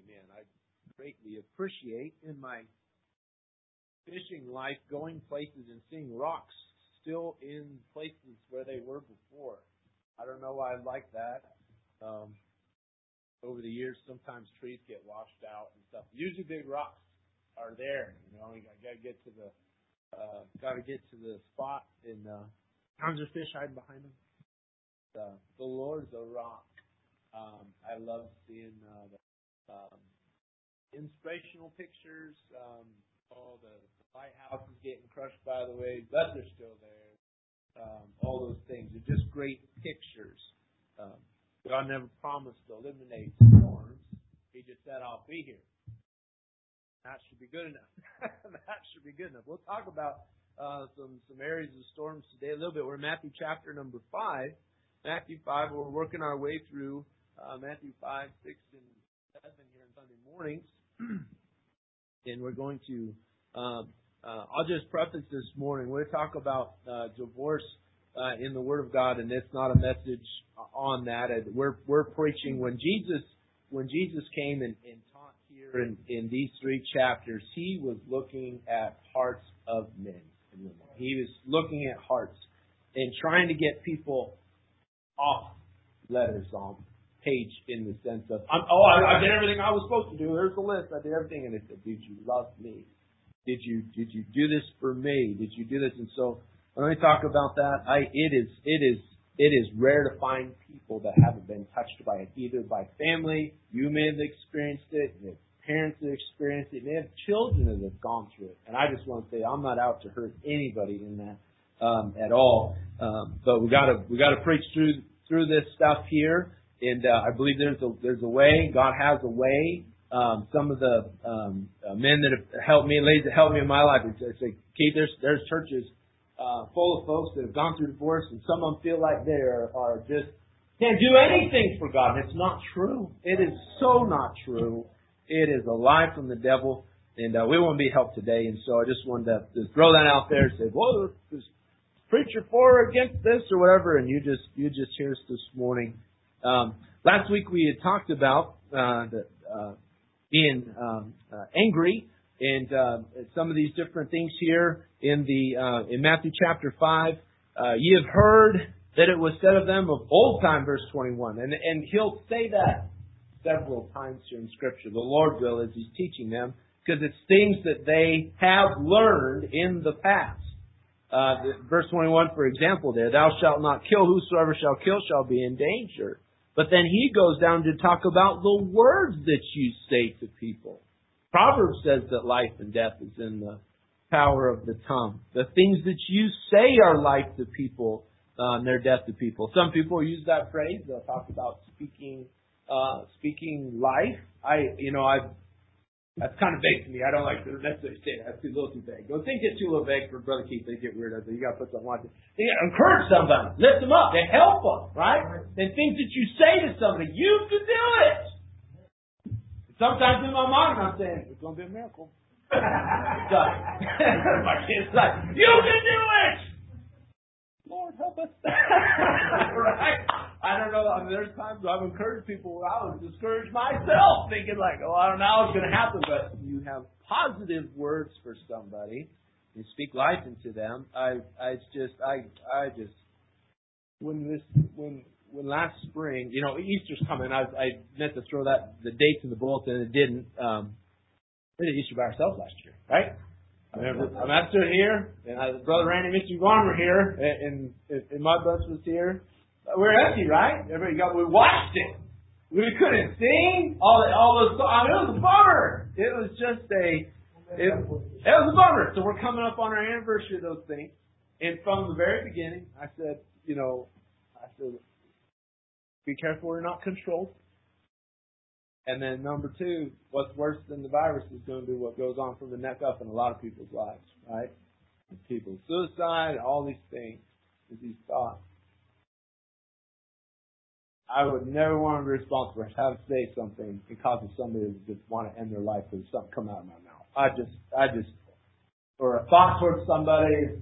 man, I greatly appreciate in my fishing life going places and seeing rocks still in places where they were before. I don't know why I like that. Over the years, sometimes trees get washed out and stuff. Usually, big rocks are there. You know, you gotta get to the spot, and sometimes there's fish hiding behind them. The Lord's a rock. I love seeing the inspirational pictures. The lighthouse is getting crushed by the waves, but they're still there. All those things are just great pictures. God never promised to eliminate storms. He just said, I'll be here. That should be good enough. That should be good enough. We'll talk about some areas of storms today a little bit. We're in Matthew chapter number 5. Matthew 5, we're working our way through Matthew 5, 6, and 7 here on Sunday mornings. And we're going to, I'll just preface this morning. We're going to talk about divorce in the Word of God, and it's not a message on that. We're preaching when Jesus came and taught here in these 3 chapters, He was looking at hearts of men and women. He was looking at hearts and trying to get people off letters on page in the sense of, I did everything I was supposed to do. There's the list. I did everything. And it said, did you love me? Did you do this for me? Did you do this? And so when I talk about that, it is rare to find people that haven't been touched by it, either by family. You may have experienced it. You have parents that experienced it. You may have children that have gone through it. And I just want to say, I'm not out to hurt anybody in that at all. But we got to preach through this stuff here. And I believe there's a way. God has a way. Some of the men that have helped me, ladies that helped me in my life, they say, Keith, there's churches full of folks that have gone through divorce, and some of them feel like they are just can't do anything for God. And it's not true. It is so not true. It is a lie from the devil, and we won't be helped today. And so I just wanted to just throw that out there and say, well, is preacher for or against this or whatever, and you just hear us this morning. Last week we had talked about being angry and some of these different things here in Matthew chapter 5. Ye have heard that it was said of them of old time, verse 21. And he'll say that several times here in Scripture. The Lord will, as He's teaching them, because it's things that they have learned in the past. Verse 21, for example, there, thou shalt not kill. Whosoever shall kill shall be in danger. But then he goes down to talk about the words that you say to people. Proverbs says that life and death is in the power of the tongue. The things that you say are life to people, they're death to people. Some people use that phrase. They'll talk about speaking life. That's kind of vague to me. I don't like to necessarily say that. That's a little too vague. Those things get too little vague for Brother Keith. They get weird. You got to put something on it. You got to encourage somebody, lift them up, they help them, right? And things that you say to somebody, you can do it. Sometimes in my mind, I'm saying it's going to be a miracle. My kid's like, you can do it. Lord, help us. Right? I don't know. There's times where I've encouraged people where I was discouraged myself, thinking like, I don't know how it's going to happen. But you have positive words for somebody. You speak life into them. When last spring, Easter's coming. I meant to throw the dates in the bulletin, and it didn't. We did Easter by ourselves last year, right? I stood here, and Brother Randy and Mr. Vaughn were here, and my bus was here. We're empty, right? We watched it. We couldn't sing all those songs. It was a bummer. It was just it was a bummer. So we're coming up on our anniversary of those things, and from the very beginning, I said, be careful we're not controlled. And then number 2, what's worse than the virus is going to be what goes on from the neck up in a lot of people's lives, right? People's suicide, all these things, these thoughts. I would never want to be responsible for having to say something and causing somebody to just want to end their life because something come out of my mouth. I just, or a thought towards somebody,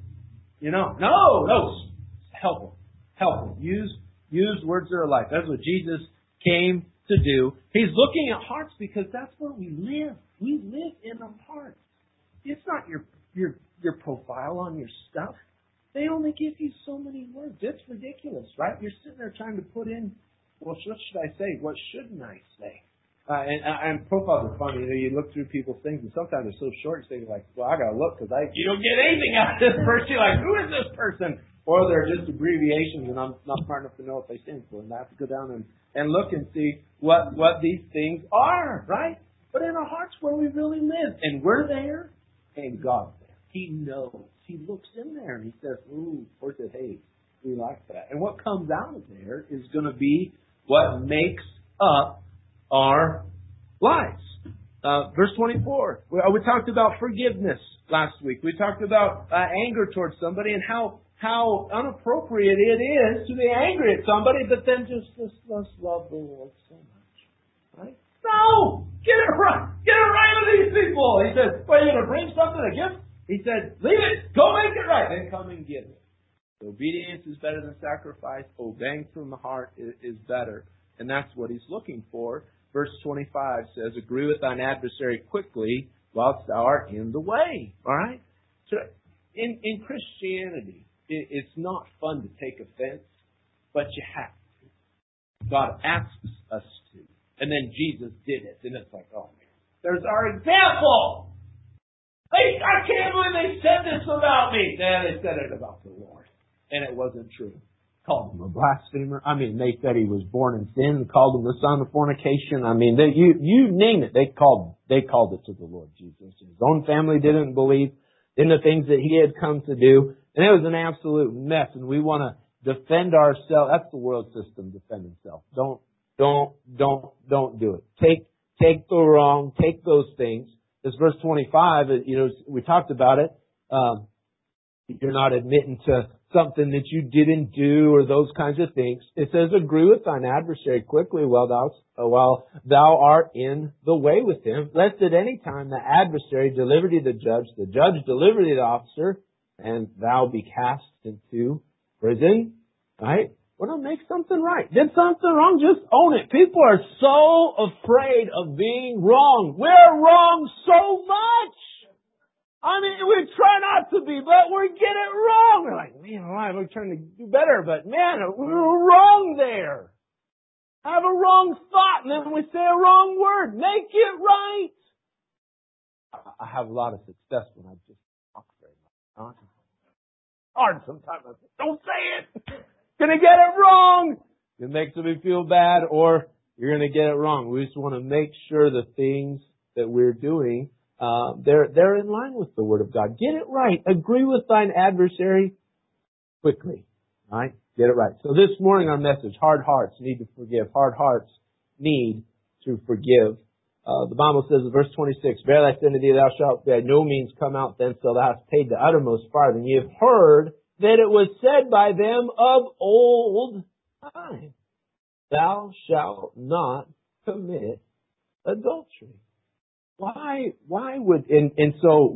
no, help them. Use words that are life. That's what Jesus came to do. He's looking at hearts because that's where we live. We live in our hearts. It's not your profile on your stuff. They only give you so many words. It's ridiculous, right? You're sitting there trying to put in, well, what should I say? What shouldn't I say? And profiles are funny. You look through people's things, and sometimes they're so short, you think like, well, I got to look because you don't get anything out of this person. You're like, who is this person? Or they're just abbreviations, and I'm not smart enough to know what they stand for. And I have to go down and look and see what these things are, right? But in our hearts where we really live. And we're there, and God's there. He knows. He looks in there, and He says, ooh, or says, hey, we like that. And what comes out of there is going to be what makes up our lives. Verse 24. We talked about forgiveness last week. We talked about anger towards somebody and how unappropriate it is to be angry at somebody, but then just love the Lord so much. Right? No! Get it right! Get it right with these people! He said, well, you're going to bring something, a gift? He said, leave it! Go make it right! Then come and give it. Obedience is better than sacrifice. Obeying from the heart is better. And that's what He's looking for. Verse 25 says, agree with thine adversary quickly whilst thou art in the way. All right? So in Christianity, it's not fun to take offense, but you have to. God asks us to. And then Jesus did it. And it's like, oh man, there's our example! I can't believe they said this about me! Nah, they said it about the Lord. And it wasn't true. Called him a blasphemer. I mean, they said he was born in sin. They called him the son of fornication. I mean, you name it. They called it to the Lord Jesus. His own family didn't believe in the things that He had come to do. And it was an absolute mess. And we want to defend ourselves. That's the world system, defend himself. Don't do it. Take the wrong, take those things. This verse 25, we talked about it. You're not admitting to something that you didn't do or those kinds of things. It says, agree with thine adversary quickly while thou art in the way with him, lest at any time the adversary deliver thee the judge deliver thee the officer, and thou be cast into prison. Right? Well, make something right. Did something wrong? Just own it. People are so afraid of being wrong. We're wrong so much. I mean, we try not to be, but we get it wrong. We're like, man, all right, we're trying to do better, but man, we were wrong there. Have a wrong thought, and then we say a wrong word. Make it right. I have a lot of success when I just talk very much. Hard sometimes. I say, don't say it. Gonna get it wrong. It makes me feel bad, or you're gonna get it wrong. We just want to make sure the things that we're doing, they're in line with the Word of God. Get it right. Agree with thine adversary quickly. All right? Get it right. So this morning our message, hard hearts need to forgive. Hard hearts need to forgive. The Bible says in verse 26, verily I say unto thee, thou shalt by no means come out thence till thou hast paid the uttermost farthing. Ye have heard that it was said by them of old time, thou shalt not commit adultery. Why would, and so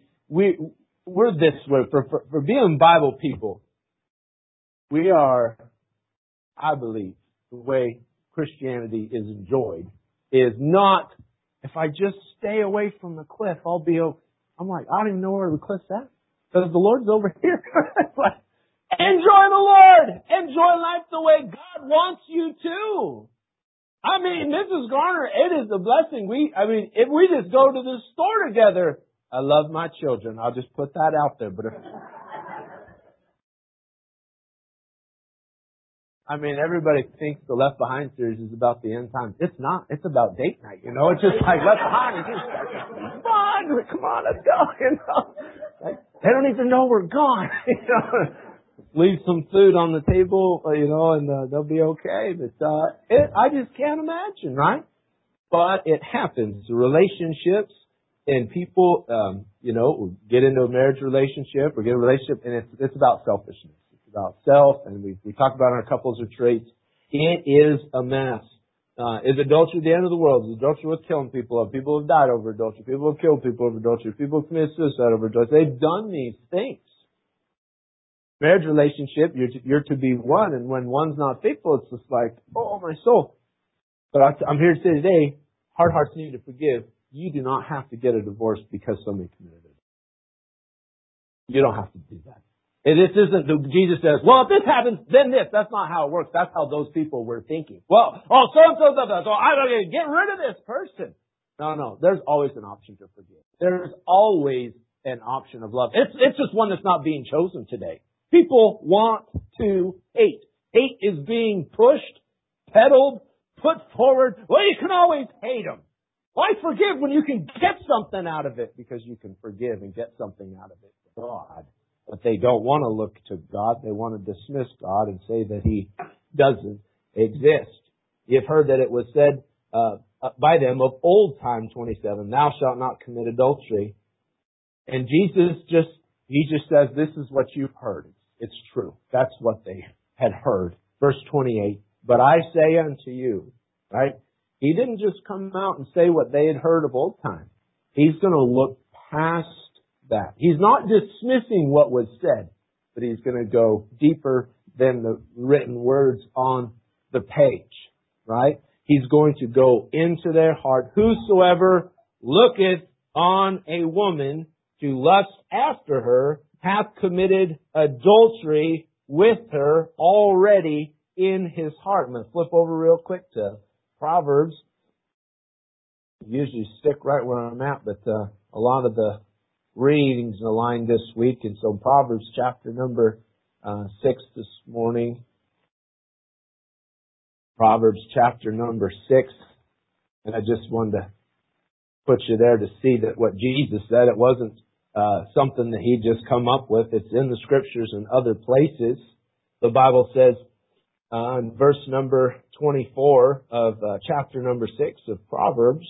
we're this way, for being Bible people, we are, I believe, the way Christianity is enjoyed is not, if I just stay away from the cliff, I'll be okay. I'm like, I don't even know where the cliff's at, because the Lord's over here. Enjoy the Lord! Enjoy life the way God wants you to! I mean, Mrs. Garner, it is a blessing. If we just go to the store together, I love my children. I'll just put that out there. But everybody thinks the Left Behind series is about the end times. It's not. It's about date night, It's just like Left Behind. It's just come on, let's go, Like, they don't even know we're gone, Leave some food on the table, and they'll be okay. But I just can't imagine, right? But it happens. The relationships and people, get into a marriage relationship or get a relationship, and it's about selfishness. It's about self, and we talk about our couples or traits. It is a mess. Is adultery the end of the world? Is adultery worth killing people? People have died over adultery. People have killed people over adultery. People have committed suicide over adultery. They've done these things. Marriage relationship, you're to be one, and when one's not faithful, it's just like, oh, my soul. But I'm here to say today, hard hearts need to forgive. You do not have to get a divorce because somebody committed it. You don't have to do that. And this isn't, Jesus says, well, if this happens, then this. That's not how it works. That's how those people were thinking. Well, so-and-so, so I'm going to get rid of this person. No. There's always an option to forgive. There's always an option of love. It's just one that's not being chosen today. People want to hate. Hate is being pushed, peddled, put forward. Well, you can always hate them. Why forgive when you can get something out of it? Because you can forgive and get something out of it. God. But they don't want to look to God. They want to dismiss God and say that He doesn't exist. You've heard that it was said by them of old time, 27, thou shalt not commit adultery. And Jesus just says, this is what you've heard. It's true. That's what they had heard. Verse 28, but I say unto you, right? He didn't just come out and say what they had heard of old time. He's going to look past that. He's not dismissing what was said, but He's going to go deeper than the written words on the page, right? He's going to go into their heart. Whosoever looketh on a woman to lust after her hath committed adultery with her already in his heart. I'm going to flip over real quick to Proverbs. I usually stick right where I'm at, but a lot of the readings aligned this week. And so Proverbs chapter number 6 this morning. Proverbs chapter number 6. And I just wanted to put you there to see that what Jesus said, it wasn't something that He just come up with. It's in the Scriptures and other places. The Bible says in verse number 24 of chapter number 6 of Proverbs,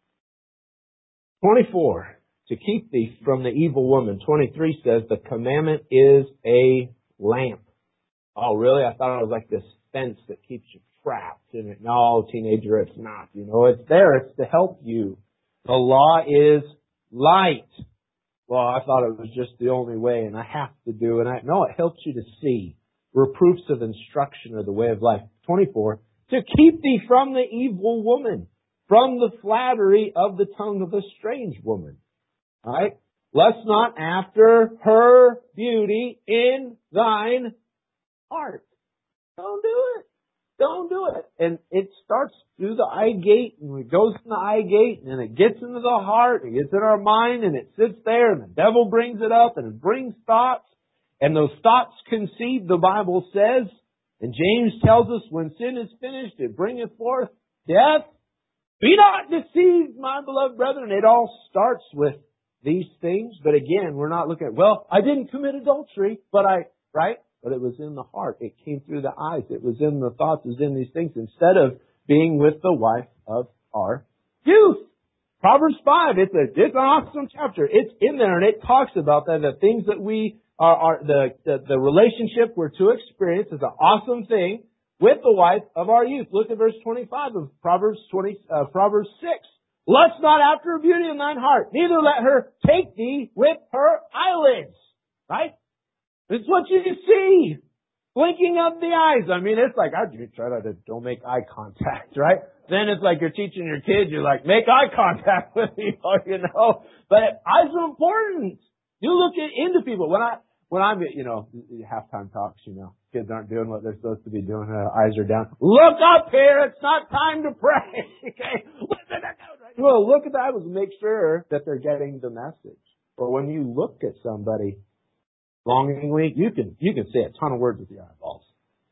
24, to keep thee from the evil woman. 23 says, the commandment is a lamp. Oh, really? I thought it was like this fence that keeps you trapped in it. No, teenager, it's not. You know, it's there. It's to help you. The law is light. Well, I thought it was just the only way and I have to do it. No, it helps you to see. Reproofs of instruction are the way of life. 24, to keep thee from the evil woman, from the flattery of the tongue of a strange woman. Right? Lust not after her beauty in thine heart. Don't do it. Don't do it. And it starts through the eye gate, and it goes in the eye gate, and it gets into the heart, and it gets in our mind, and it sits there, and the devil brings it up, and it brings thoughts, and those thoughts conceive, the Bible says, and James tells us when sin is finished, it bringeth forth death. Be not deceived, my beloved brethren. It all starts with these things, but again, we're not looking at, well, I didn't commit adultery, right? But it was in the heart. It came through the eyes. It was in the thoughts. It was in these things instead of being with the wife of our youth. Proverbs 5, it's an awesome chapter. It's in there and it talks about that. The things that we are the relationship we're to experience is an awesome thing with the wife of our youth. Look at verse 25 of Proverbs 6. Lust not after her beauty in thine heart, neither let her take thee with her eyelids. Right? It's what you see. Blinking of the eyes. I mean, it's like, I try to don't make eye contact, right? Then it's like you're teaching your kids, you're like, make eye contact with people, you know. But eyes are important. You look into people. When I'm, halftime talks, kids aren't doing what they're supposed to be doing. Eyes are down. Look up here. It's not time to pray. Okay. Well, look at the eyes and make sure that they're getting the message. Or when you look at somebody longingly, you can say a ton of words with your eyeballs.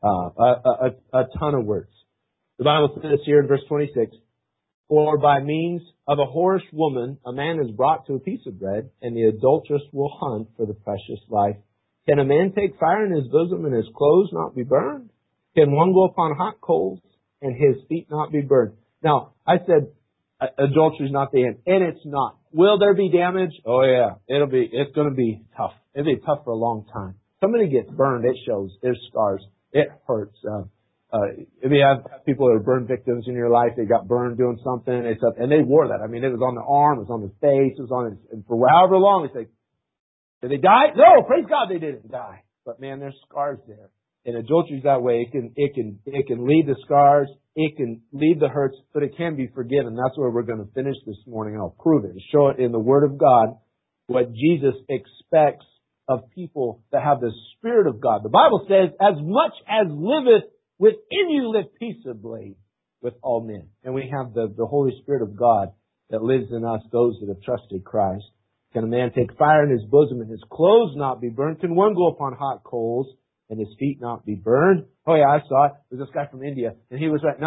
A ton of words. The Bible says here in verse 26, for by means of a whorish woman, a man is brought to a piece of bread, and the adulteress will hunt for the precious life. Can a man take fire in his bosom and his clothes not be burned? Can one go upon hot coals and his feet not be burned? Now, I said adultery is not the end, and it's not. Will there be damage? Oh yeah, it's going to be tough. It'll be tough for a long time. Somebody gets burned, it shows. There's scars. It hurts. If you have people that are burn victims in your life, they got burned doing something, and they wore that. I mean, it was on the arm, it was on the face, it was on his, and for however long, it's like, did they die? No, praise God they didn't die. But man, there's scars there. And adultery is that way. It can leave the scars. It can leave the hurts, but it can be forgiven. That's where we're going to finish this morning. And I'll prove it. Show it in the Word of God, what Jesus expects of people that have the Spirit of God. The Bible says, as much as liveth within you, live peaceably with all men. And we have the Holy Spirit of God that lives in us, those that have trusted Christ. Can a man take fire in his bosom and his clothes not be burned? Can one go upon hot coals and his feet not be burned? Oh yeah, I saw it. It was this guy from India. And he was like,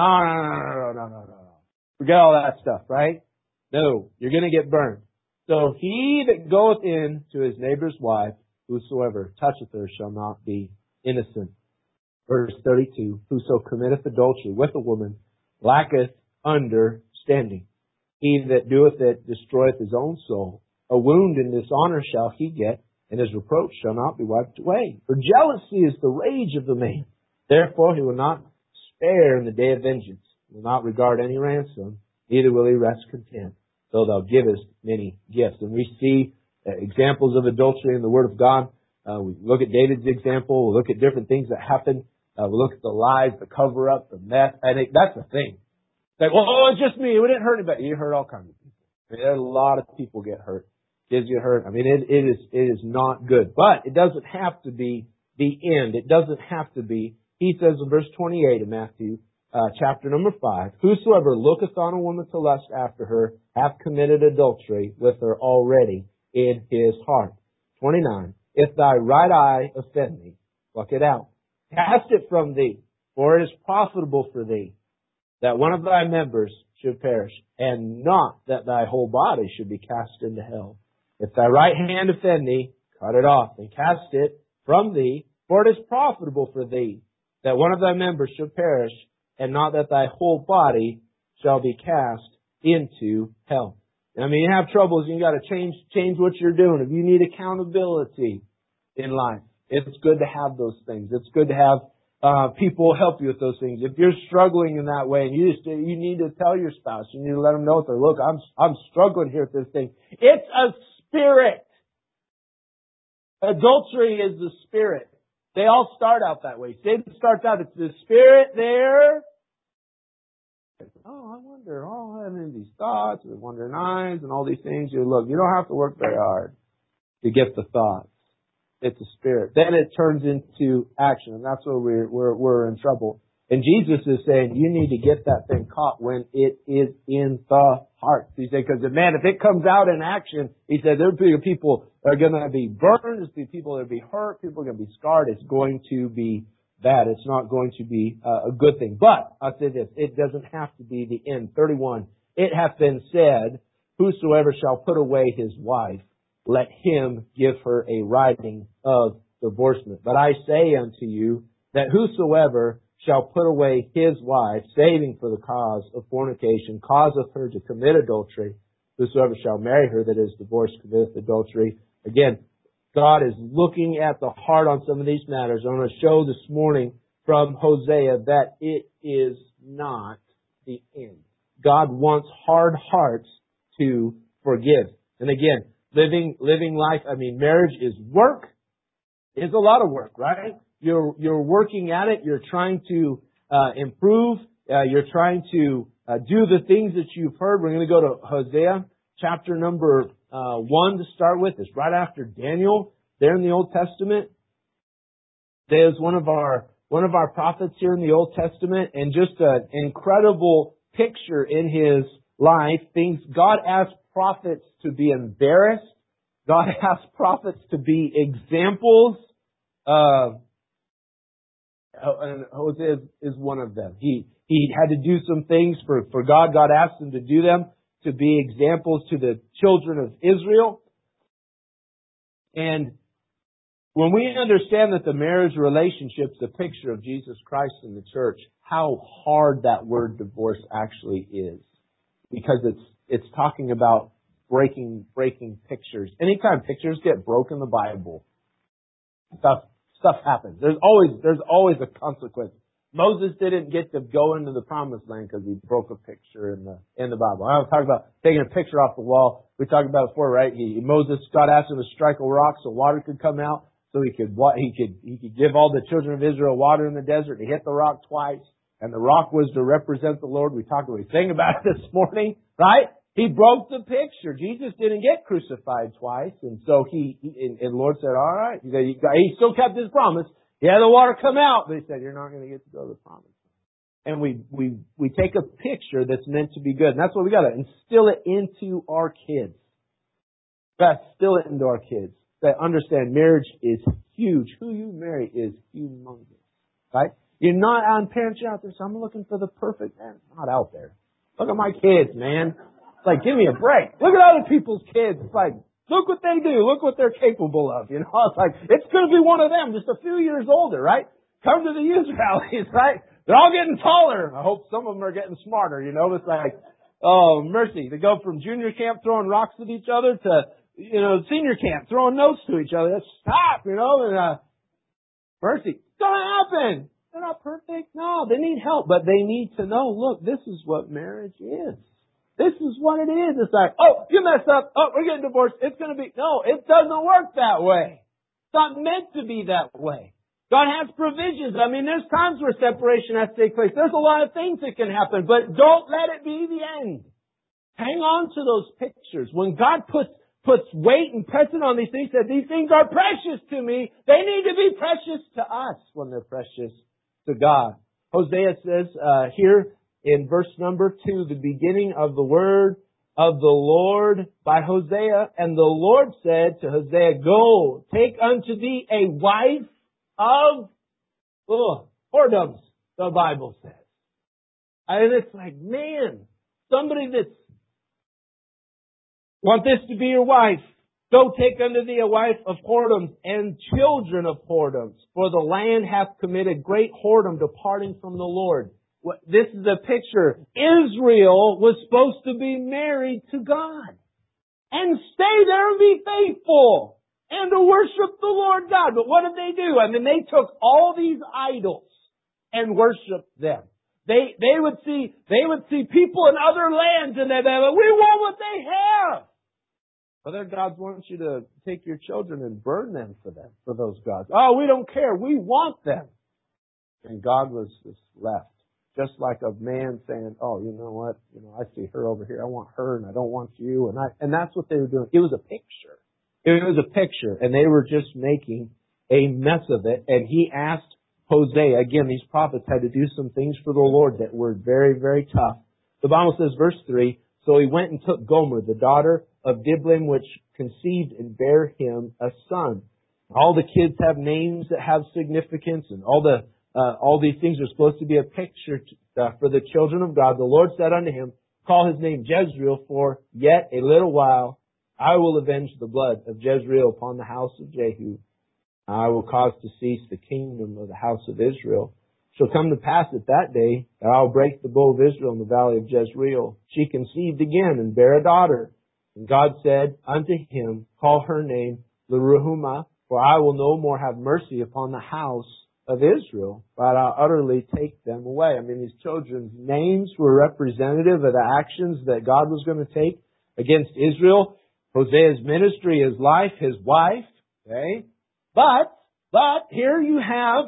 no. Forget all that stuff, right? No, you're going to get burned. So he that goeth in to his neighbor's wife, whosoever toucheth her shall not be innocent. Verse 32, whoso committeth adultery with a woman lacketh understanding. He that doeth it destroyeth his own soul. A wound and dishonor shall he get, and his reproach shall not be wiped away. For jealousy is the rage of the man. Therefore he will not spare in the day of vengeance. He will not regard any ransom, neither will he rest content, though thou givest many gifts. And we see examples of adultery in the Word of God. We look at David's example. We look at different things that happen. We look at the lies, the cover-up, the mess. I think that's the thing. Like, well, it's just me. We didn't hurt anybody. You hurt all kinds of people. I mean, a lot of people get hurt. Kids get hurt. I mean, it is not good. But it doesn't have to be the end. It doesn't have to be. He says in verse 28 of Matthew, chapter number 5, whosoever looketh on a woman to lust after her hath committed adultery with her already in his heart. 29, if thy right eye offend thee, pluck it out. Cast it from thee, for it is profitable for thee that one of thy members should perish, and not that thy whole body should be cast into hell. If thy right hand offend thee, cut it off, and cast it from thee, for it is profitable for thee that one of thy members should perish, and not that thy whole body shall be cast into hell. I mean, you have troubles, and you got to change what you're doing. If you need accountability in life, it's good to have those things. It's good to have people help you with those things. If you're struggling in that way, and you need to tell your spouse, you need to let them know, look, I'm struggling here with this thing. It's a spirit. Adultery is the spirit. They all start out that way. Satan starts out, it's the spirit there. Oh, I wonder. Oh, I'm having these thoughts, and wandering eyes, and all these things. You don't have to work very hard to get the thoughts. It's a spirit. Then it turns into action, and that's where we're in trouble. And Jesus is saying you need to get that thing caught when it is in the heart. He said, because man, if it comes out in action, he said there'll be people that are going to be burned, there'll be people that will be hurt, people are going to be scarred. It's going to be bad. It's not going to be a good thing. But I'll say this, it doesn't have to be the end. 31, it hath been said, whosoever shall put away his wife, let him give her a writing of divorcement. But I say unto you that whosoever shall put away his wife, saving for the cause of fornication, causeth her to commit adultery. Whosoever shall marry her that is divorced committeth adultery. Again, God is looking at the heart on some of these matters. I'm going to show this morning from Hosea that it is not the end. God wants hard hearts to forgive. And again, living life, I mean, marriage is work. It's a lot of work, right? You're working at it. You're trying to improve. You're trying to do the things that you've heard. We're going to go to Hosea chapter number 1 to start with. It's right after Daniel there in the Old Testament. There's one of our prophets here in the Old Testament, and just an incredible picture in his life. Things God asked prophets to be embarrassed. God asked prophets to be examples. And Hosea is one of them. He had to do some things for God. God asked him to do them to be examples to the children of Israel. And when we understand that the marriage relationship is a picture of Jesus Christ and the church, how hard that word divorce actually is. Because it's talking about breaking pictures. Anytime pictures get broken in the Bible, stuff happens. There's always a consequence. Moses didn't get to go into the promised land because he broke a picture in the Bible. I don't talk about taking a picture off the wall. We talked about it before, right? God asked him to strike a rock so water could come out. so he could give all the children of Israel water in the desert. He hit the rock twice, and the rock was to represent the Lord. We sang about it this morning, right? He broke the picture. Jesus didn't get crucified twice, and so and the Lord said, all right. He still kept His promise. He had the water come out, but He said, you're not going to get to go to the promise. And we take a picture that's meant to be good. And that's what we got to instill it into our kids. Got to instill it into our kids. That understand marriage is huge. Who you marry is humongous. Right? You're not on parents out there, so I'm looking for the perfect man. It's not out there. Look at my kids, man. It's like, give me a break. Look at other people's kids. It's like, look what they do. Look what they're capable of. You know, it's like, it's going to be one of them, just a few years older, right? Come to the youth rallies, right? They're all getting taller. I hope some of them are getting smarter, you know. It's like, oh, mercy. They go from junior camp throwing rocks at each other to, senior camp throwing notes to each other. Stop, and mercy. It's going to happen. They're not perfect. No, they need help, but they need to know, look, this is what marriage is. This is what it is. It's like, oh, you messed up. Oh, we're getting divorced. It's going to be, no, it doesn't work that way. It's not meant to be that way. God has provisions. I mean, there's times where separation has to take place. There's a lot of things that can happen, but don't let it be the end. Hang on to those pictures. When God puts weight and pressure on these things, that these things are precious to me, they need to be precious to us when they're precious to God. Hosea says here in verse number 2, the beginning of the word of the Lord by Hosea. And the Lord said to Hosea, go, take unto thee a wife of whoredoms, the Bible says. And it's like, man, somebody that's want this to be your wife. Go take unto thee a wife of whoredoms and children of whoredoms, for the land hath committed great whoredom, departing from the Lord. This is a picture. Israel was supposed to be married to God and stay there and be faithful and to worship the Lord God. But what did they do? I mean, they took all these idols and worshiped them. They would see people in other lands and they'd be like, we want what they have. But then God wants you to take your children and burn them for those gods. Oh, we don't care. We want them. And God was just left. Just like a man saying, oh, you know what? I see her over here. I want her and I don't want you. And that's what they were doing. It was a picture. It was a picture. And they were just making a mess of it. And he asked Hosea, again, these prophets had to do some things for the Lord that were very, very tough. The Bible says, verse 3, so he went and took Gomer, the daughter of Diblaim, which conceived and bare him a son. All the kids have names that have significance, and all these things are supposed to be a picture for the children of God. The Lord said unto him, call his name Jezreel, for yet a little while I will avenge the blood of Jezreel upon the house of Jehu. I will cause to cease the kingdom of the house of Israel. Shall come to pass at that day that I will break the bow of Israel in the valley of Jezreel. She conceived again and bare a daughter. And God said unto him, call her name Leruhamah, for I will no more have mercy upon the house of Israel, but I'll utterly take them away. I mean, these children's names were representative of the actions that God was going to take against Israel. Hosea's ministry, his life, his wife. Okay, but here you have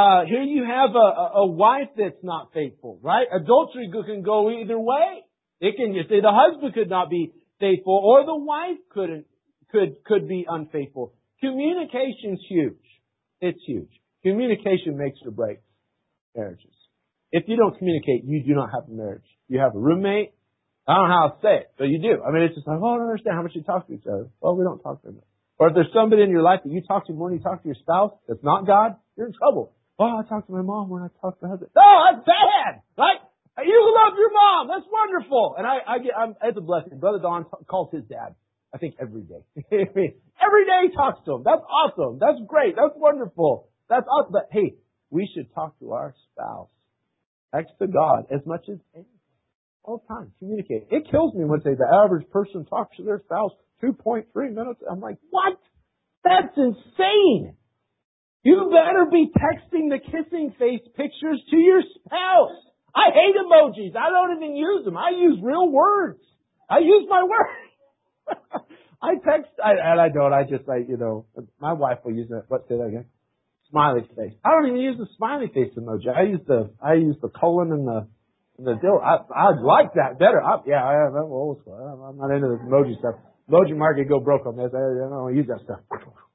a wife that's not faithful, right? Adultery can go either way. It can, you say, the husband could not be faithful, or the wife could be unfaithful. Communication's huge. It's huge. Communication makes or breaks marriages. If you don't communicate, you do not have a marriage. You have a roommate. I don't know how to say it, but you do. I mean, it's just like, oh, I don't understand how much you talk to each other. Well, we don't talk very much. Or if there's somebody in your life that you talk to more than you talk to your spouse that's not God, you're in trouble. Oh, I talk to my mom when I talk to my husband. No, that's bad, right? You love your mom. That's wonderful. And it's a blessing. Brother Don calls his dad, I think, every day. Every day he talks to him. That's awesome. That's great. That's wonderful. That's awesome. But hey, we should talk to our spouse next to God as much as anything. All the time. Communicate. It kills me when they say the average person talks to their spouse 2.3 minutes. I'm like, what? That's insane. You better be texting the kissing face pictures to your spouse. I hate emojis. I don't even use them. I use real words. I use my words. I text, and I don't. I just my wife will use that. What, say that again? Smiley face. I don't even use the smiley face emoji. I use the colon and the deal. I like that better. I'm old school. I'm not into this emoji stuff. Emoji market go broke on this. I don't use that stuff.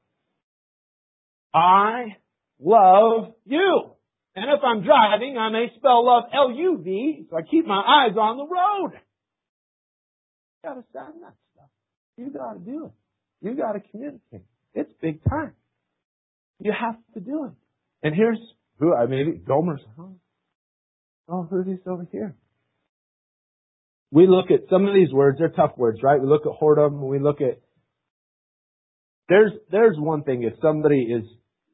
I love you. And if I'm driving, I may spell love L-U-V, so I keep my eyes on the road. You gotta send that stuff. You gotta do it. You gotta communicate. It's big time. You have to do it. And here's who, Gomer's, who's this over here? We look at some of these words, they're tough words, right? We look at whoredom, we look at, there's one thing, if somebody is,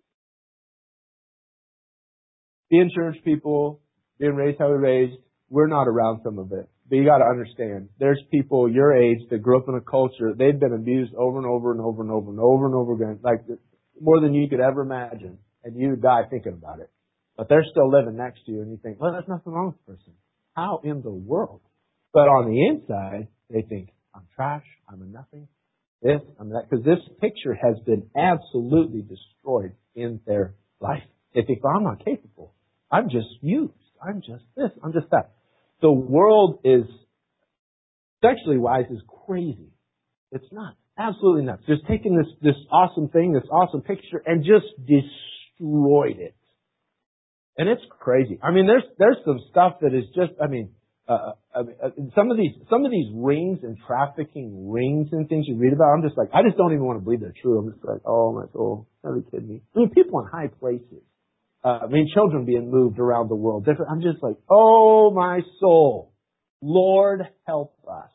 being church people, being raised how we raised, we're not around some of it. But you got to understand, there's people your age that grew up in a culture, they've been abused over and over and over and over and over and over again, like more than you could ever imagine, and you die thinking about it. But they're still living next to you, and you think, well, there's nothing wrong with the person. How in the world? But on the inside, they think, I'm trash, I'm a nothing, this, I'm that, because this picture has been absolutely destroyed in their life. They think, well, I'm not capable. I'm just used. I'm just this. I'm just that. The world is, sexually wise, is crazy. It's not. Absolutely not. Just taking this awesome thing, this awesome picture, and just destroyed it. And it's crazy. There's some stuff that is just, some of these rings and trafficking rings and things you read about, I'm just like, I just don't even want to believe they're true. I'm just like, oh my soul, are you kidding me? People in high places. Children being moved around the world. I'm just like, oh my soul, Lord help us.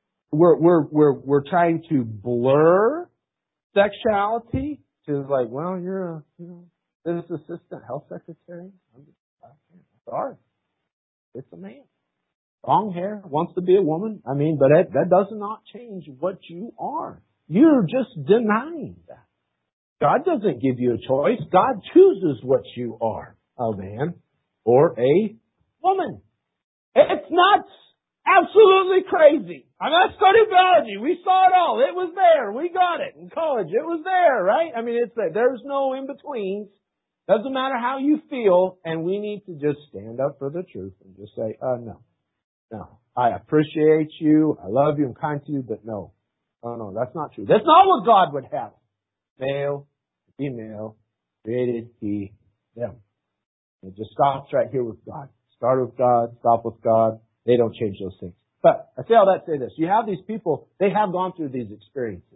We're trying to blur sexuality to like, well, you're a business assistant, health secretary. Sorry, it's a man. Long hair, wants to be a woman. But that does not change what you are. You're just denying that. God doesn't give you a choice. God chooses what you are, a man or a woman. It's nuts. Absolutely crazy. I studied biology. We saw it all. It was there. We got it. In college, it was there, right? It's there. There's no in-betweens. Doesn't matter how you feel, and we need to just stand up for the truth and just say, no. I appreciate you. I love you. I'm kind to you, but no. Oh, no, that's not true. That's not what God would have. Male, female, created he, them. It just stops right here with God. Start with God, stop with God. They don't change those things. But I say all that to say this. You have these people, they have gone through these experiences.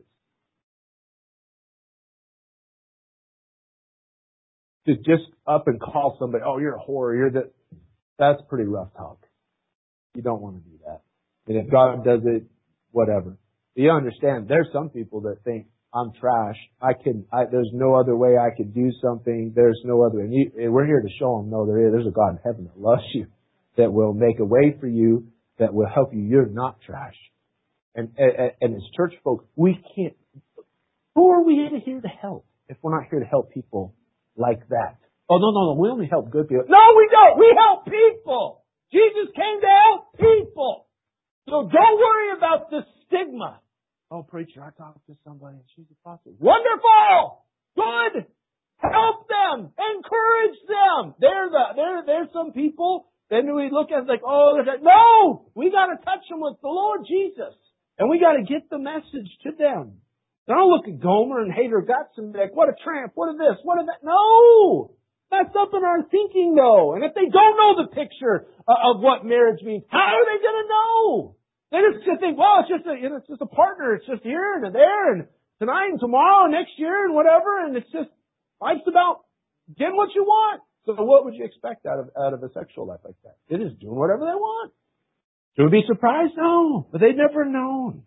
To just up and call somebody, oh, you're a whore, that's pretty rough talk. You don't want to do that. And if God does it, whatever. But you understand, there's some people that think, I'm trash. There's no other way I could do something. There's no other. And we're here to show them, no, there's a God in heaven that loves you, that will make a way for you, that will help you. You're not trash. And as church folk, we can't. Who are we here to help if we're not here to help people like that? Oh, no. We only help good people. No, we don't. We help people. Jesus came to help people. So don't worry about the stigma. Oh, preacher, I talked to somebody and she's a prostitute. Wonderful! Good! Help them! Encourage them! There's some people, then we look at it like, no! We gotta touch them with the Lord Jesus. And we gotta get the message to them. Don't look at Gomer and hate her guts and be like, what a tramp, what is this, what is that? No! That's up in our thinking though. And if they don't know the picture of what marriage means, how are they gonna know? They just think, well, it's just a partner. It's just here and there and tonight and tomorrow and next year and whatever. And it's just, life's about getting what you want. So what would you expect out of a sexual life like that? It is doing whatever they want. Should we be surprised? No. But they've never known.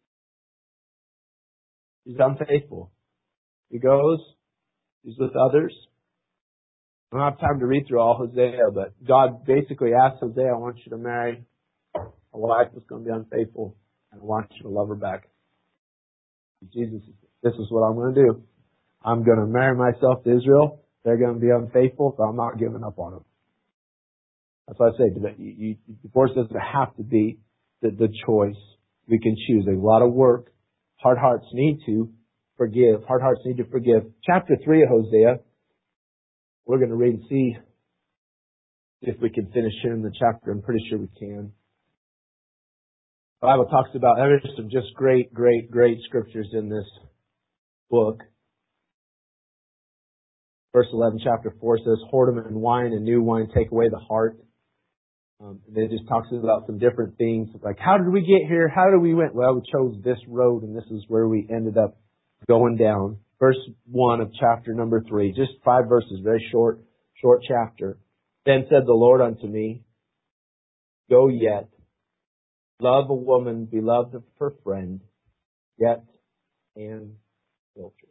He's unfaithful. He goes. He's with others. I don't have time to read through all Hosea, but God basically asked Hosea, I want you to marry a wife that's going to be unfaithful, and I want you to love her back. Jesus, this is what I'm going to do. I'm going to marry myself to Israel. They're going to be unfaithful, so I'm not giving up on them. That's why I say divorce doesn't have to be the choice. We can choose. There's a lot of work Hard hearts need to forgive. Hard hearts need to forgive. Chapter 3 of Hosea. We're going to read and see if we can finish here in the chapter. I'm pretty sure we can. The Bible talks about, there's some just great scriptures in this book. Verse 11, chapter 4 says, whoredom and wine and new wine take away the heart. And it just talks about some different things. Like, how did we get here? How did we went? Well, we chose this road, and this is where we ended up going down. Verse 1 of chapter number 3. Just 5 verses, very short chapter. Then said the Lord unto me, go yet, love a woman beloved of her friend, yet and adulteress.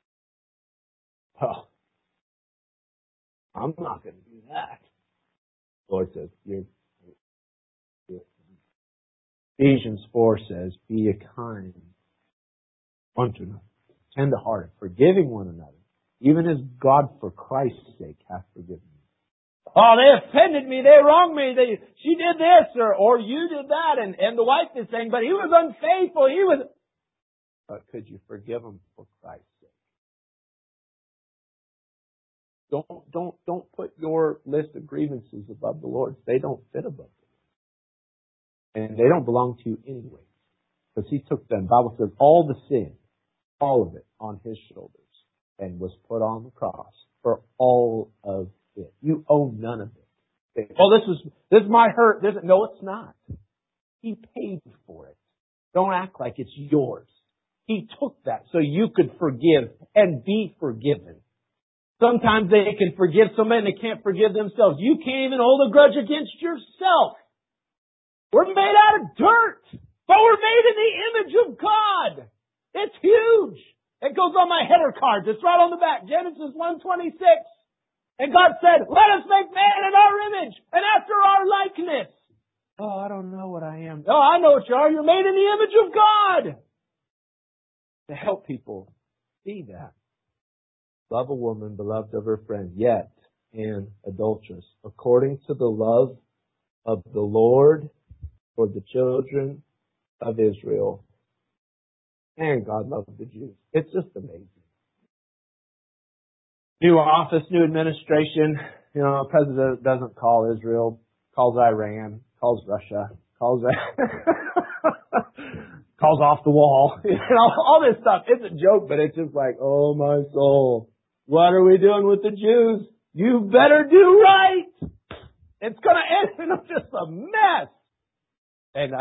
Oh, I'm not going to do that. The Lord says, Ephesians 4 says, be a kind unto another, tender-hearted, forgiving one another, even as God for Christ's sake hath forgiven you. Oh, they offended me, they wronged me, she did this, or you did that, and the wife is saying, but he was unfaithful, But could you forgive them for Christ's sake? Don't put your list of grievances above the Lord's. They don't fit above them. And they don't belong to you anyway. Because He took them. The Bible says all the sin, all of it, on His shoulders. And was put on the cross for all of it. You owe none of it. Oh, this is my hurt. No, it's not. He paid for it. Don't act like it's yours. He took that so you could forgive and be forgiven. Sometimes they can forgive somebody and they can't forgive themselves. You can't even hold a grudge against yourself. We're made out of dirt, but we're made in the image of God. It's huge. It goes on my header cards. It's right on the back. Genesis 1:26. And God said, let us make man in our image and after our likeness. Oh, I don't know what I am. Oh, I know what you are. You're made in the image of God. To help people see that. Love a woman beloved of her friend, yet an adulteress, according to the love of the Lord for the children of Israel. And God loved the Jews. It's just amazing. New office, new administration. You know, the president doesn't call Israel, calls Iran, calls Russia, calls calls off the wall. You know, all this stuff. It's a joke, but it's just like, oh my soul. What are we doing with the Jews? You better do right. It's going to end up just a mess. And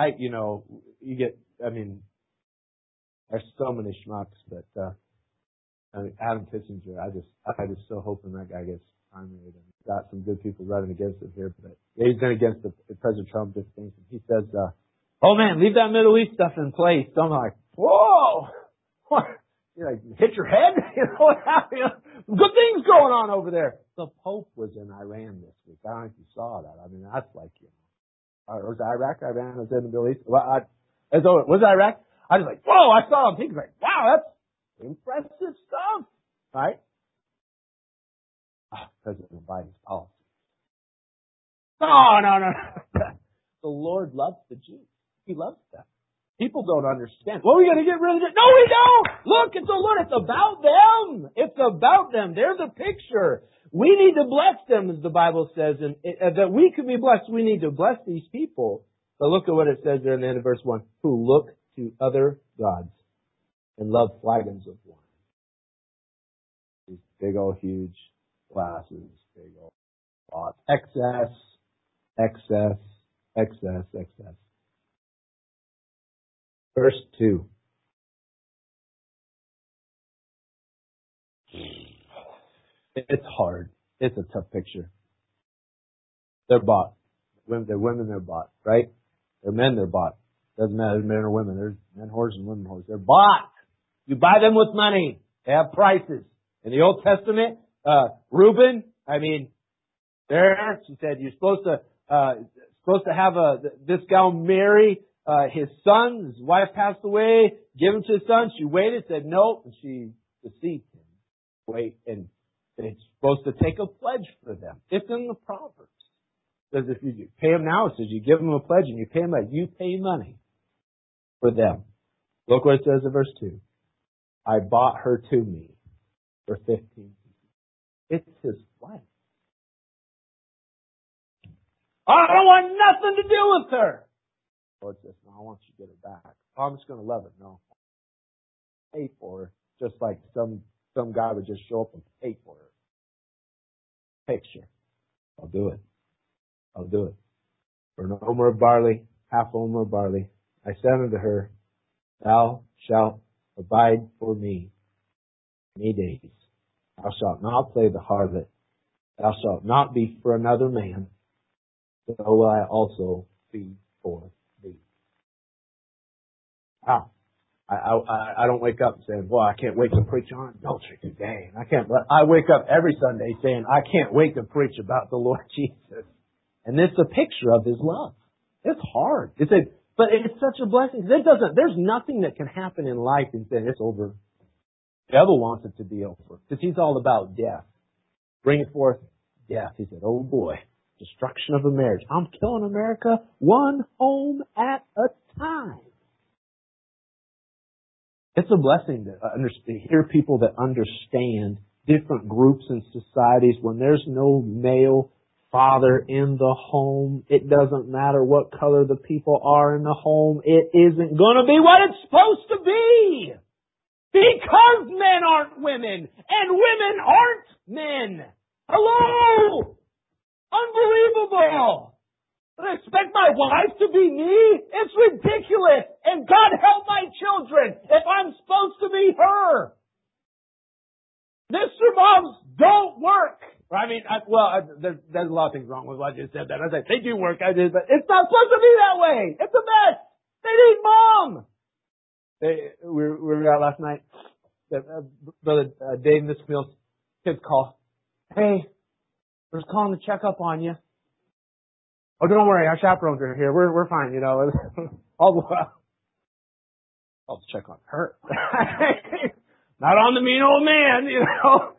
there's so many schmucks, but Adam Kissinger, I just so hoping that guy gets primaried. And got some good people running against him here, but he's been against the President Trump just things. He says, oh man, leave that Middle East stuff in place. So I'm like, whoa! What? You like hit your head? You know what happened? Good things going on over there. The Pope was in Iran this week. I don't know if you saw that. I mean, that's like, or was it Iraq? Iran was in the Middle East. Well, was it Iraq? I was like, whoa! I saw him. He's like, wow, that's impressive stuff, right? President Biden's policy. No. The Lord loves the Jews. He loves them. People don't understand. Well, we got to get rid of it. No, we don't. Look, it's the Lord. It's about them. It's about them. They're the picture. We need to bless them, as the Bible says, and that we can be blessed. We need to bless these people. But look at what it says there in the end of verse 1. Who look to other gods and love flagons of wine. These big old huge glasses, big old pots. Excess. Verse 2. It's hard. It's a tough picture. They're bought. They're women, they're bought, right? They're men, they're bought. Doesn't matter if men or women. There's men whores and women whores. They're bought. You buy them with money. They have prices. In the Old Testament, Reuben, she said, you're supposed to have this gal marry his son. His wife passed away. Give him to his son. She waited, said no, and she deceived him. Wait, and it's supposed to take a pledge for them. It's in the Proverbs. It says if you pay them now, it says you give them a pledge and you pay them back. You pay money for them. Look what it says in verse 2. I bought her to me for 15 pieces. It's his wife. I don't want nothing to do with her. The Lord says, no, I want you to get her back. Oh, I'm just going to love her. No. Pay for her. Just like some guy would just show up and pay for her. Picture. I'll do it. I'll do it. For an omer of barley, half omer of barley, I said unto her, thou shalt abide for me many days. Thou shalt not play the harlot. Thou shalt not be for another man. So will I also be for thee. Wow. I don't wake up saying, well, I can't wait to preach on adultery today. I wake up every Sunday saying, I can't wait to preach about the Lord Jesus. And it's a picture of His love. It's hard. But it's such a blessing. There's nothing that can happen in life and say, it's over. The devil wants it to be over. Because he's all about death. Bring it forth death. He said, oh boy, destruction of a marriage. I'm killing America one home at a time. It's a blessing to hear people that understand different groups and societies. When there's no male father in the home, it doesn't matter what color the people are in the home. It isn't going to be what it's supposed to be. Because men aren't women and women aren't men. Hello! Unbelievable! I expect my wife to be me? It's ridiculous. And God help my children if I'm supposed to be her. Mr. Moms don't work. I mean, there's a lot of things wrong with what I just said. That I said they do work. But it's not supposed to be that way. It's a mess. They need mom. We were out last night. Brother Dave Missfield's kids call. Hey, we're just calling to check up on you. Oh, don't worry, our chaperones are here. We're fine, you know. I'll check on her. Not on the mean old man, you know.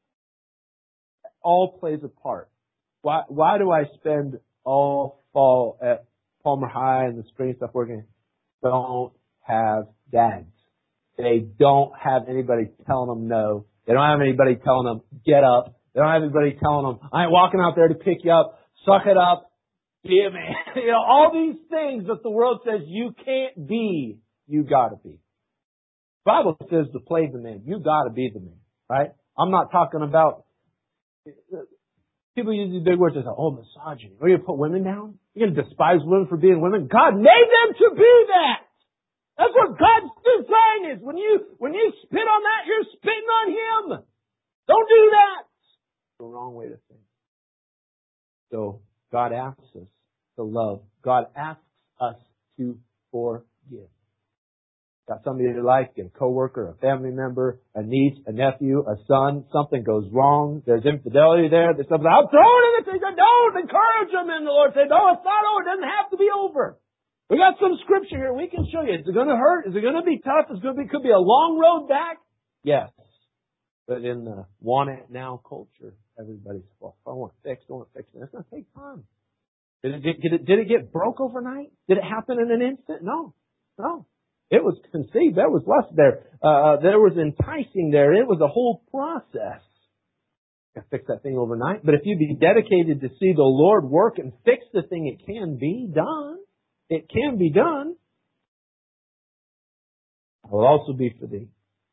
All plays a part. Why do I spend all fall at Palmer High and the spring stuff working? Don't have dads. They don't have anybody telling them no. They don't have anybody telling them get up. They don't have anybody telling them I ain't walking out there to pick you up. Suck it up. Be a man. You know, all these things that the world says you can't be, you gotta be. The Bible says to play the man. You gotta be the man, right? I'm not talking about, people use these big words and say, oh, misogyny. Are you going to put women down? You're going to despise women for being women? God made them to be that. That's what God's design is. When you spit on that, you're spitting on Him. Don't do that. It's the wrong way to think. So God asks us to love. God asks us to forgive. Got somebody in your life, get a coworker, a family member, a niece, a nephew, a son, something goes wrong, there's infidelity there, there's something, I'm throwing it at you, don't encourage them, and the Lord said, no, it's not over, it doesn't have to be over. We got some scripture here, we can show you. Is it going to hurt? Is it going to be tough? Could be a long road back? Yes. But in the want it now culture, everybody's, well, I want it fixed, It's going to take time. Did it get broke overnight? Did it happen in an instant? No. It was conceived. There was lust there. There was enticing there. It was a whole process. You can't fix that thing overnight. But if you be dedicated to see the Lord work and fix the thing, it can be done. It can be done. It will also be for thee.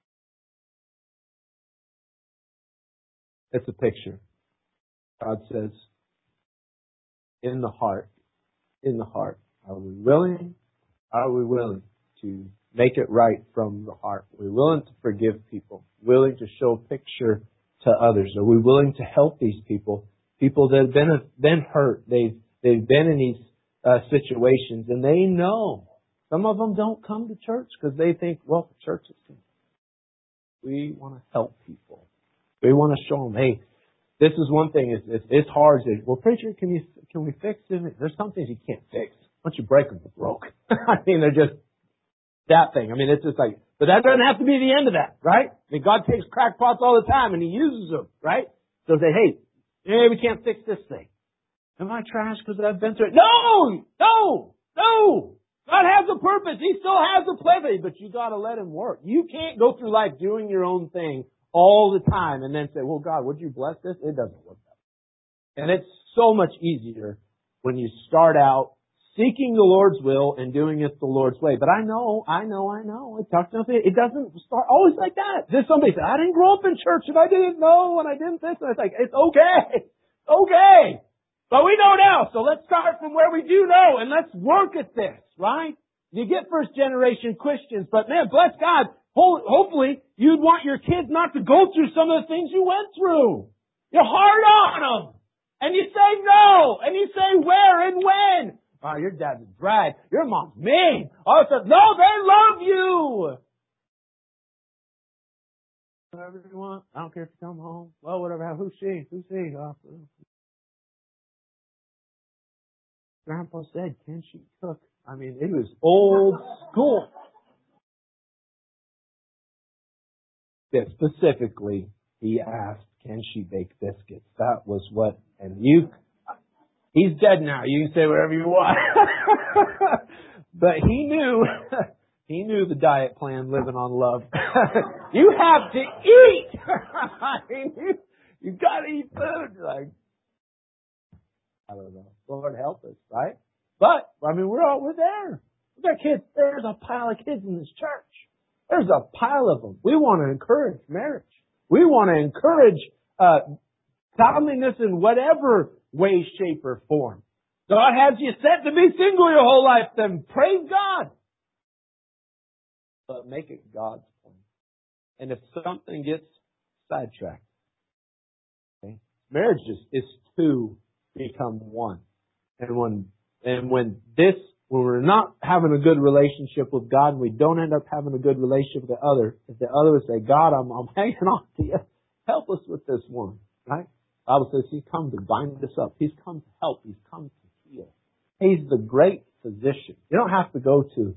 It's a picture. God says, in the heart, are we willing? Are we willing to make it right from the heart? Are we willing to forgive people? Willing to show a picture to others? Are we willing to help these people? People that have been hurt. They've been in these situations, and they know. Some of them don't come to church because they think, well, the church is good. We want to help people. We want to show them, hey, this is one thing. It's hard. Well, preacher, can we fix it? There's some things you can't fix. Once you break them, they're broke. I mean, they're just that thing. I mean, it's just like, but that doesn't have to be the end of that, right? I mean, God takes crackpots all the time and He uses them, right? So say, hey, we can't fix this thing. Am I trash because I've been through it? No! God has a purpose. He still has a plan, but you got to let Him work. You can't go through life doing your own thing all the time and then say, well, God, would you bless this? It doesn't work that way. And it's so much easier when you start out seeking the Lord's will and doing it the Lord's way. But I know. It doesn't start always like that. There's somebody said, I didn't grow up in church and I didn't know and I didn't this. And it's like, it's okay. Okay. But we know now, so let's start from where we do know and let's work at this, right? You get first generation Christians, but man, bless God, hopefully you'd want your kids not to go through some of the things you went through. You're hard on them. And you say no. And you say where and when. Oh, your dad's a drag. Your mom's mean. All of a sudden, no, they love you. Whatever you want. I don't care if you come home. Well, whatever. Who's she? Oh, Grandpa said, can she cook? I mean, it was old school. That specifically, he asked, can she bake biscuits? That was what, and he's dead now. You can say whatever you want. But he knew the diet plan, living on love. You have to eat! You gotta eat food. Like, I don't know. Lord help us, right? But, I mean, we're there. We've got kids. There's a pile of kids in this church. There's a pile of them. We want to encourage marriage. We want to encourage godliness in whatever way, shape, or form. God has you set to be single your whole life, then praise God. But make it God's plan. And if something gets sidetracked, okay, marriage is two become one. And when we're not having a good relationship with God and we don't end up having a good relationship with the other, if the other would say, God, I'm hanging on to you, help us with this one, right? The Bible says He's come to bind us up. He's come to help. He's come to heal. He's the great physician. You don't have to go to,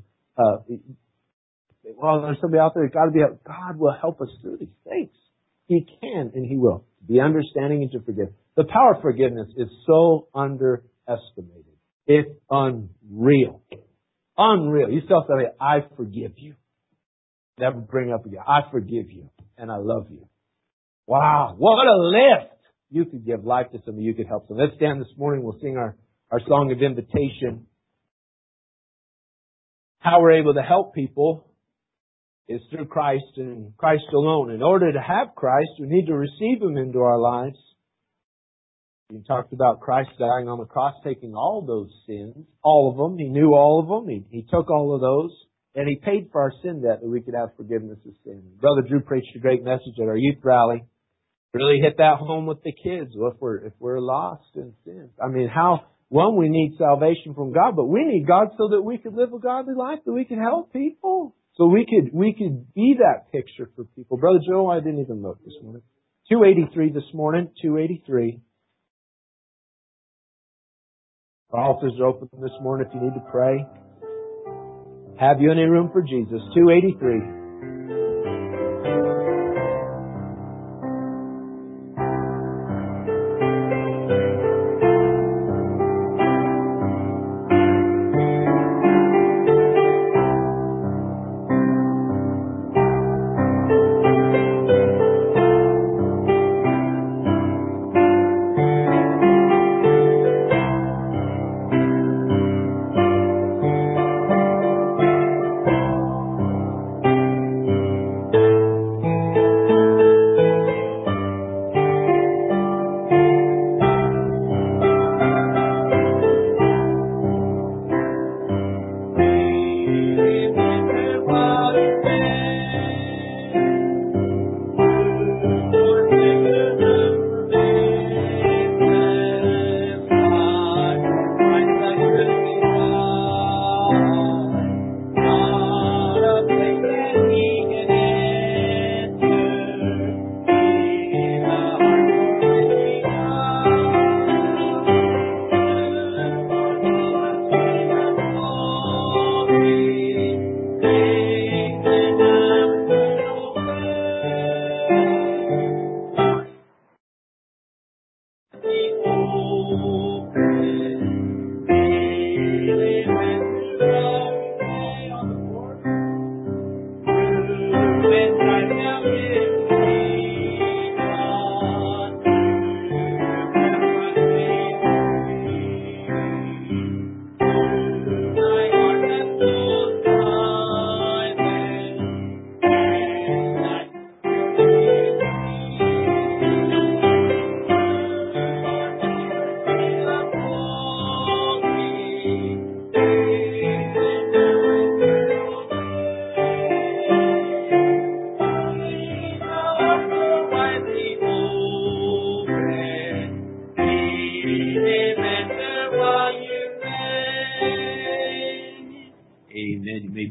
there's somebody out there who's got to be helped. God will help us through these things. He can and He will. Be understanding and to forgive. The power of forgiveness is so underestimated. It's unreal. Unreal. You tell somebody, I forgive you. Never bring up again. I forgive you and I love you. Wow, what a lift. You could give life to somebody. You could help them. Let's stand this morning. We'll sing our song of invitation. How we're able to help people is through Christ and Christ alone. In order to have Christ, we need to receive Him into our lives. We talked about Christ dying on the cross, taking all those sins, all of them. He knew all of them. He took all of those. And He paid for our sin debt that we could have forgiveness of sin. Brother Drew preached a great message at our youth rally. Really hit that home with the kids. Well, if we're lost in sin. I mean, we need salvation from God, but we need God so that we could live a godly life, that we could help people. So we could be that picture for people. Brother Joe, I didn't even look this morning. 283 this morning, 283. Our altars are open this morning if you need to pray. Have you any room for Jesus? 283.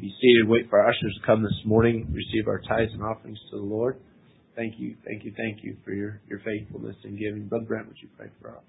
be seated. Wait for our ushers to come this morning. Receive our tithes and offerings to the Lord. Thank you for your faithfulness in giving. Brother Brent, would you pray for our offerings?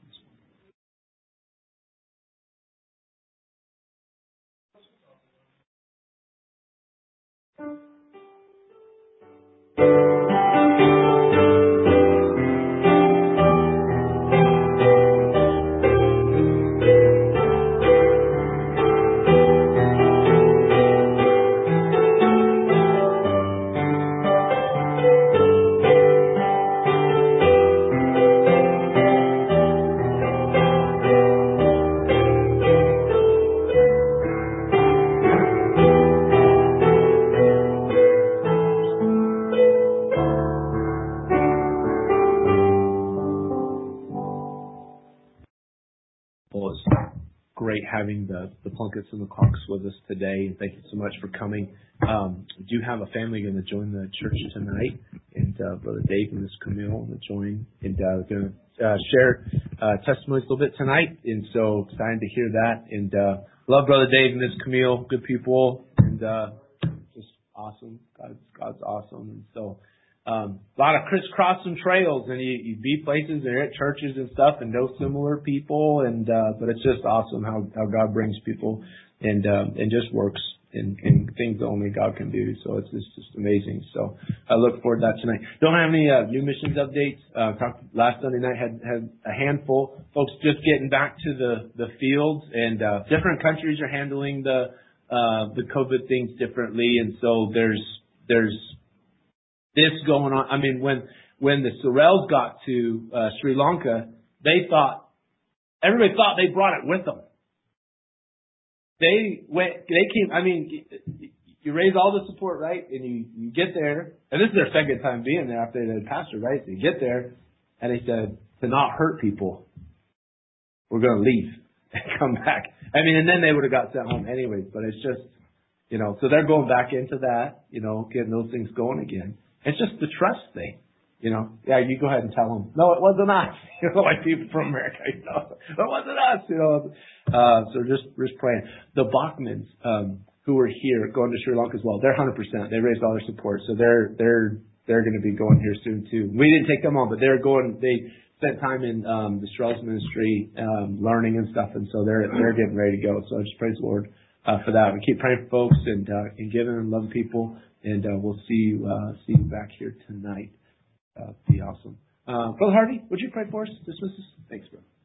Well, it's great having the Plunketts and the Clarks with us today, and thank you so much for coming. We do have a family going to join the church tonight, and Brother Dave and Miss Camille will join, and we're going to share testimonies a little bit tonight, and so excited to hear that. And love Brother Dave and Miss Camille, good people, and just awesome. God's awesome, and so. A lot of crisscrossing trails, and you be places and you're at churches and stuff and know similar people, and but it's just awesome how God brings people and just works in things that only God can do. So it's just amazing. So I look forward to that tonight. Don't have any new missions updates. Last Sunday night had a handful. Folks just getting back to the fields, and different countries are handling the COVID things differently, and so there's this going on. I mean, when the Sorrells got to Sri Lanka, everybody thought they brought it with them. They came. I mean, you raise all the support, right? And you get there, and this is their second time being there after they had pastor, right? So you get there, and they said, to not hurt people, we're going to leave and come back. I mean, and then they would have got sent home anyways. But it's just, so they're going back into that, getting those things going again. It's just the trust thing, Yeah, you go ahead and tell them. No, it wasn't us. Like people from America, it wasn't us. So we're just praying. The Bachmans, who were here going to Sri Lanka as well, they're 100%. They raised all their support, so they're going to be going here soon too. We didn't take them on, but they're going. They spent time in the Strauss ministry, learning and stuff, and so they're getting ready to go. So I just praise the Lord for that. We keep praying for folks and giving and loving people. And we'll see you back here tonight. Be awesome. Brother Hardy, would you pray for us? Dismiss us? Thanks, bro.